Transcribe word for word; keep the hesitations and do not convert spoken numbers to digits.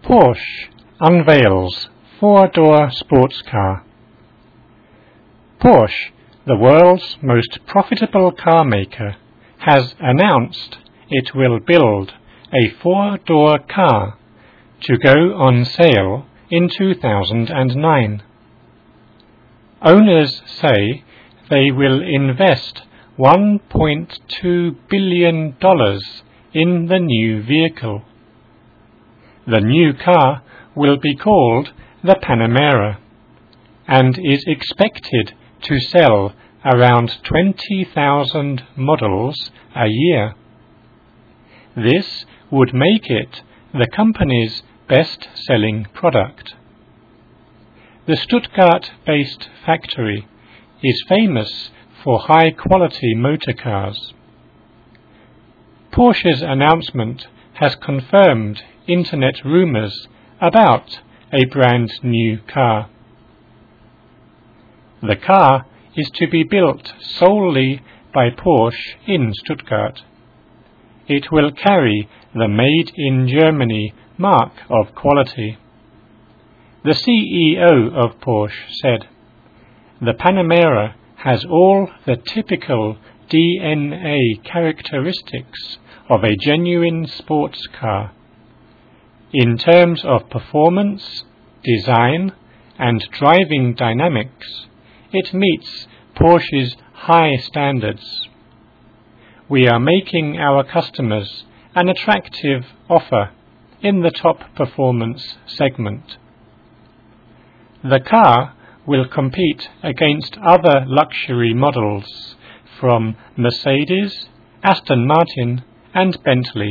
Porsche unveils four-door sports car. Porsche, the world's most profitable car maker, has announced it will build a four-door car to go on sale in two thousand nine. Owners say they will invest one point two billion dollars in the new vehicle. The new car will be called the Panamera and is expected to sell around twenty thousand models a year. This would make it the company's best-selling product. The Stuttgart-based factory is famous for high-quality motor cars. Porsche's announcement has confirmed internet rumors about a brand new car. The car is to be built solely by Porsche in Stuttgart. It will carry the Made in Germany mark of quality. The C E O of Porsche said, "The Panamera has all the typical D N A characteristics of a genuine sports car. In terms of performance, design, and driving dynamics, it meets Porsche's high standards. We are making our customers an attractive offer in the top performance segment." The car will compete against other luxury models from Mercedes, Aston Martin, and Bentley.